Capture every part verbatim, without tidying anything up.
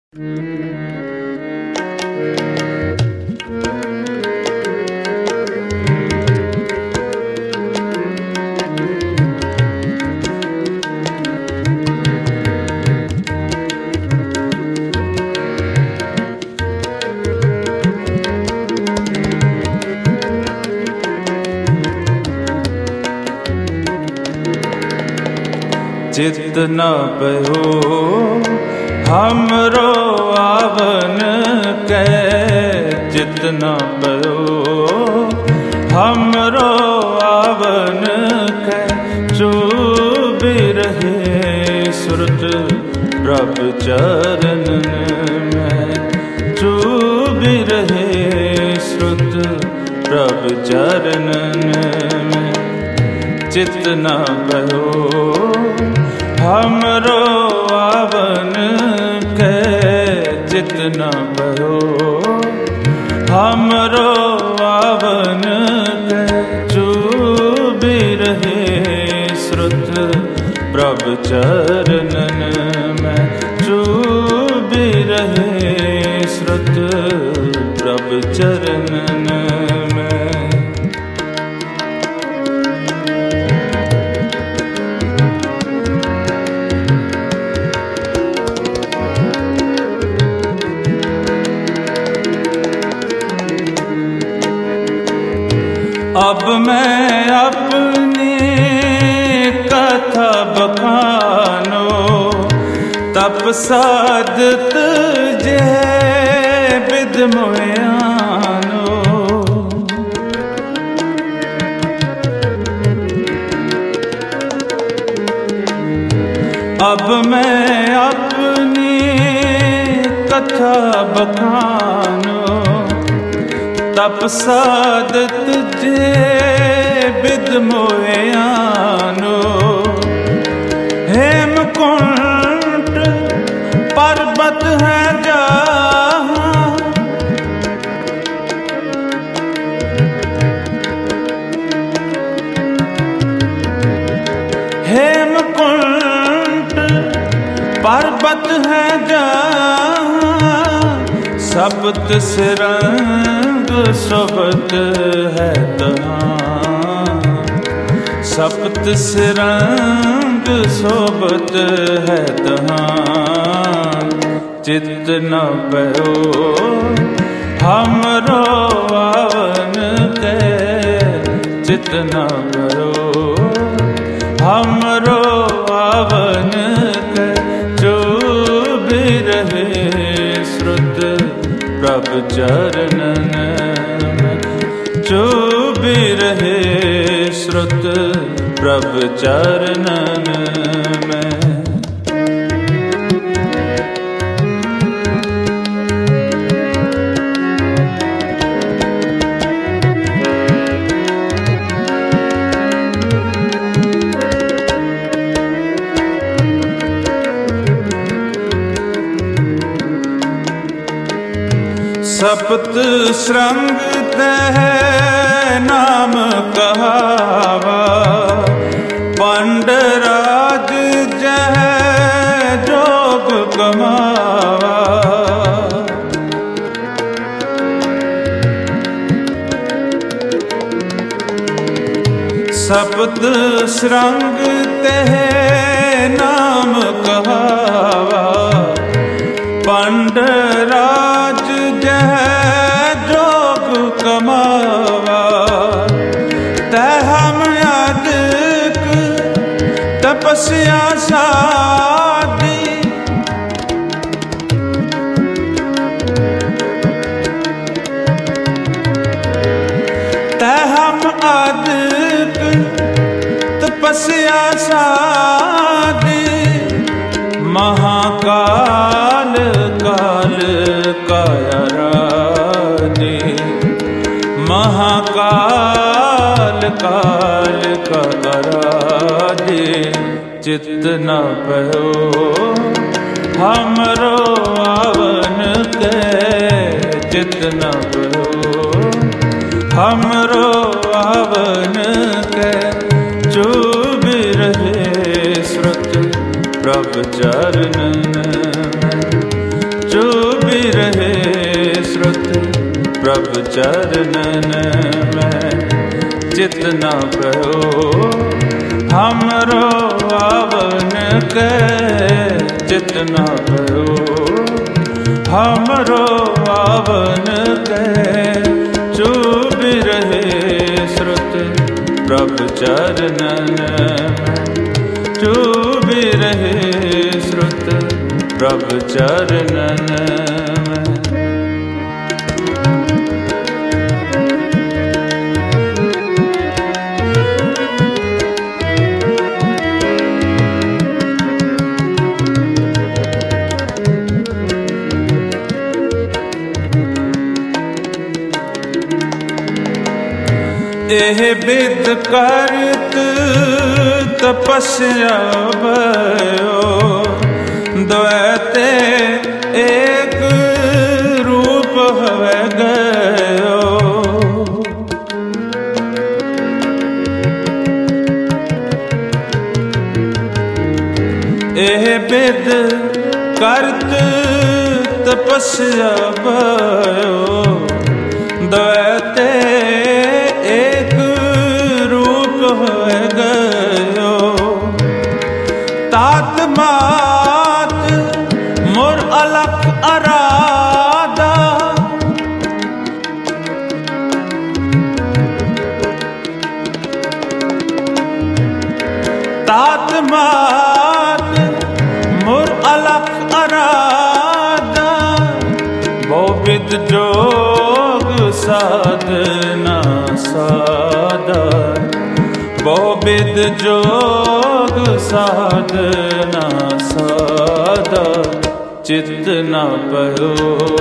चित न पयो हमरो आवन के, चित न पयो हमरो आवन के। चूबी रहे सुरत प्रभु चरणन में, चूबी रहे सुरत प्रभु चरणन में। चित न पयो हमरो आवन के, चित न पयो हमरो आवन के। चूबी रहे श्रुत प्रभु चरणन में, चूबी रहे श्रुत प्रभु चरणन में। अब मैं अपनी कथा बखानो, तप साधत जे बिद मोयानो। अब मैं अपनी कथा बखानो, तप साधत जे बिद मोयानो। हेमकुंट पर्वत है जहाँ, हेमकुंट पर्वत है जहाँ। सप्त सिरंग सोबत है तहाँ, सप्त सिरंग सोबत है तहाँ। चित न पयो हमरो आवन के, चित न पयो हमरो आवन के। चूबी रहे श्रुत प्रभु चरणन में, चूबी रहे श्रुत प्रभु चरणन में। सप्त श्रृंग तह नाम कहावा, पंडराज जह जोग कमावा। सप्त श्रृंग तह नाम कहावा, पंडराज जह जोग कमावा। तह हम यादक तपस्या साधी, तह हम आदक तपस्या साधी। महाकाल काल कायराधे, महाकाल काल कायराधे। चित न पयो हमरो आवन के, चित न पयो हमरो आवन के। चूबी रहे श्रुत प्रभु चरणन में, प्रभु चरणन में चित न भयो हमरो आवन के चित न भयो हमरो आवन के चुभ रहे श्रुत प्रभु चरणन में चुभ रहे श्रुत प्रभु चरणन में। एह विद करत तपस्या भयो द्वैते एक रूप हवे गयो। एह विद करत तपस्या भयो द्वैते एक रूप हो गयो। तात मात मोर अलख अराधा तात मात मोर अलख अराधा बहुविध जोग साधना साधा बहुविध जोग साधना साधा चित न भयो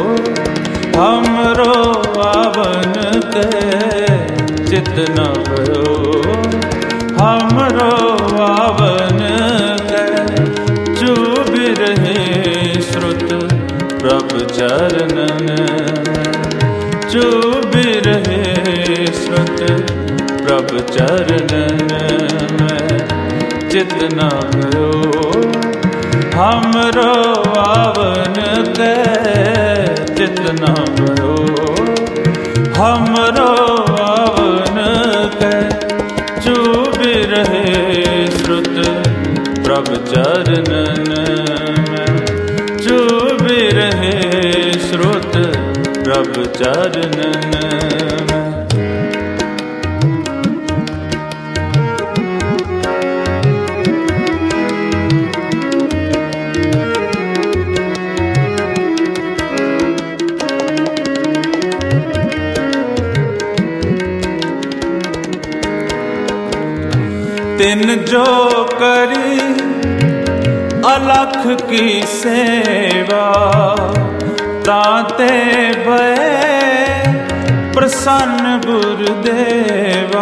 हमरो आवन के चित न भयो हमरो आवन के चुभ रहे श्रुत प्रभु चरणन चुभ रहे श्रुत प्रभु चरणन में चित न भयो हमरो आवन के चित न भयो हमरो आवन के चुभ रहे श्रुत प्रभु चरणन में चुभ रहे श्रुत प्रभु चरणन में। तिन जो करी अलख की सेवा ताते भय प्रसन्न गुरुदेवा।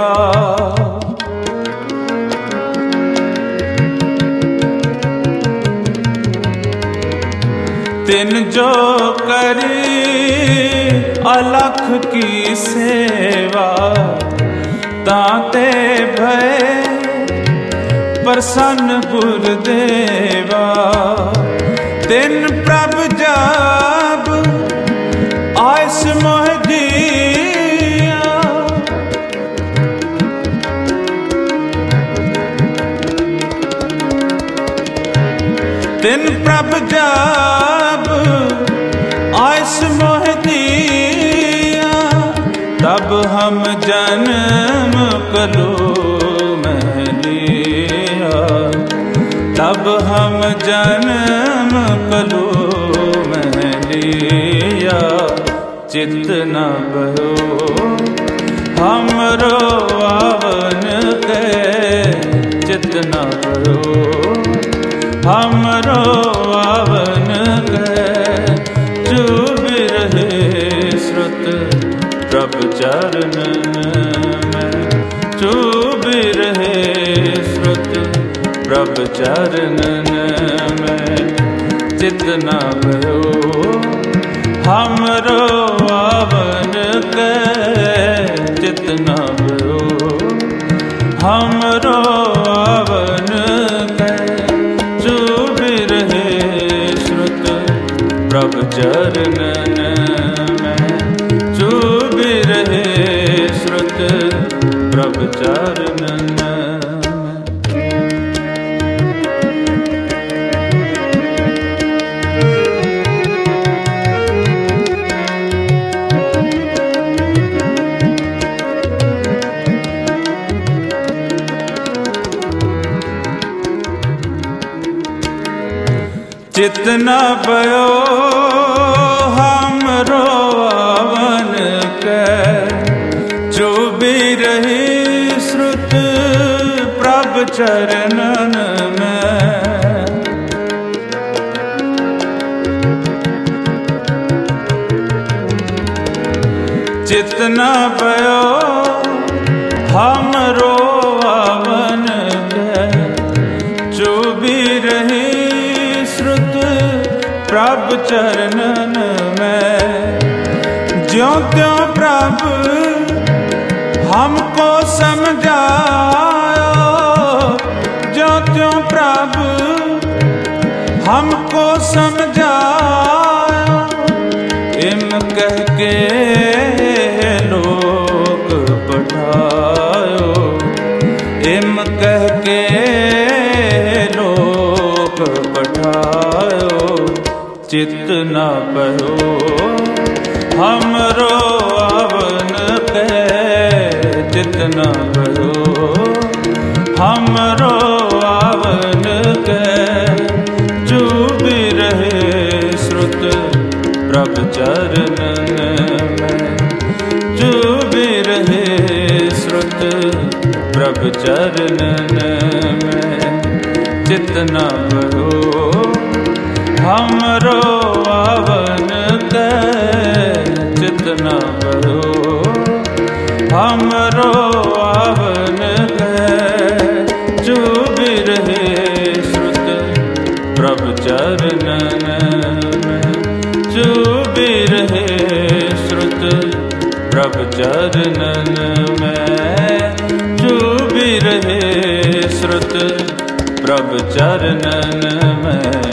तिन जो करी अलख की सेवा ताते भय प्रसन्न गुरुदेवा। तिन प्रभु जब आयस मोह दिया तिन प्रभु जब आयस मोह दिया तब हम जन्म करो तब हम जन्म कलो में लिया चित न भयो हमरो आवन के चित न भयो हमरो आवन के चुभ रहे श्रुत प्रभु चरणन में चुभ रहे श्रुत प्रभु चरणन में चित न भयो हमरो आवन के चित न भयो हमरो आवन के चुभ रहे श्रुत प्रभु चरणन में चुभ श्रुत प्रभ चरणन चित न भयो हमरो आवन के चुभी रही श्रुत प्रभ चरणन में। चित न भयो हमरो आवन के चुभी रही प्रभ चरणन में। ज्यों त्यों प्रभ हमको समझायो, ज्यों त्यों प्रभ हमको समझायो। इम कह के लोक पठायो, इम कह के लोक पठायो। चित न भयो हमरो आवन के, चित न भयो हमरो आवन के चुभी रहे श्रुत प्रभ चरणन में। चुभी रहे श्रुत प्रभ चरणन में। चित न भयो हमरो आवन के, चित न भयो हमरो आवन के चुभी रहे श्रुत प्रभ चरणन में। चुभी रहे श्रुत प्रभ चरणन में। चुभी रहे श्रुत प्रभ चरणन में।